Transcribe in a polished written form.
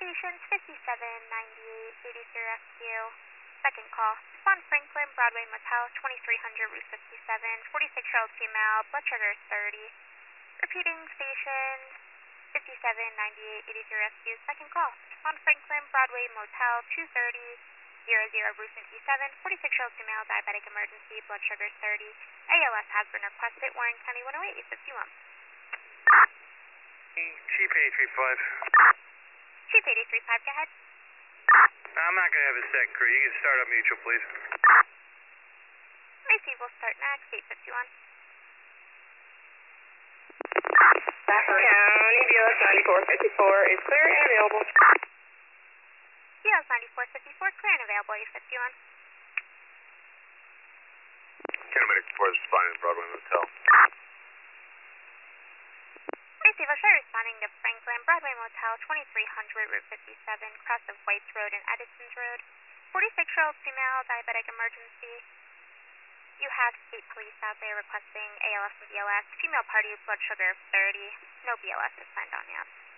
Patients 5798, 83 rescue. Second call. Spawn Franklin, Broadway Motel, 2300 Route 57, 46-year-old female, blood sugar is 30. Repeating station 5798, 83 rescue. Second call. Spawn Franklin, Broadway Motel, 23000 Route 57, 46-year-old female, diabetic emergency, blood sugar is 30. ALS has been requested. Warren County 108, 51. Chief 835. Chief 835, go ahead. I'm not going to have a second crew. You can start up mutual, please. Receive will start next, 851. Stafford County, BLS 9454 is clear and available. BLS 9454, clear and available, 851. Paramedic 4 is responding to Broadway Motel. Receive will start responding to Franklin, Broadway Motel, 2300 Route 57, cross of Whites Road and Edison's Road. 46-year-old female, diabetic emergency. You have state police out there requesting ALS and BLS. Female party, blood sugar 30. No BLS is signed on yet.